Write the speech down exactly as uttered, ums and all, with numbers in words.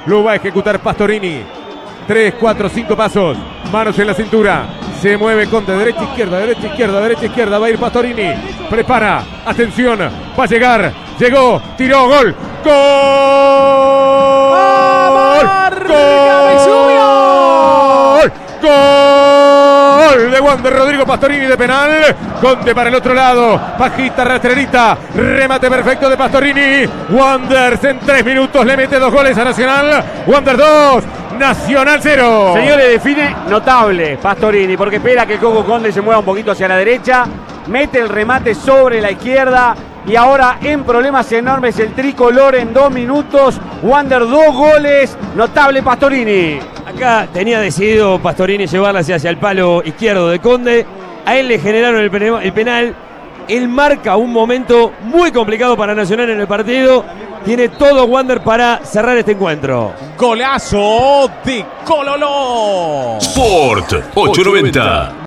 Lo va a ejecutar Pastorini. tres, cuatro, cinco pasos. Manos en la cintura. Se mueve Conde. Derecha, izquierda, derecha, izquierda, derecha, izquierda. Va a ir Pastorini. Prepara. Atención. Va a llegar. Llegó. Tiró. Gol. ¡Gol! ¡Gol! ¡Gol! De Wander Rodrigo Pastorini de penal. Conde para el otro lado. Bajita, rastrerita. Remate perfecto de Pastorini. Wanderers en tres minutos le mete dos goles a Nacional. Wander dos. Nacional cero. Señores, define notable Pastorini, porque espera que el Coco Conde se mueva un poquito hacia la derecha, mete el remate sobre la izquierda y ahora en problemas enormes el tricolor en dos minutos. Wander dos goles, notable Pastorini. Acá tenía decidido Pastorini llevarla hacia, hacia el palo izquierdo de Conde. A él le generaron el, pen- el penal. Él marca un momento muy complicado para Nacional en el partido. Tiene todo Wander para cerrar este encuentro. Golazo de Cololó. Sport ochocientos noventa.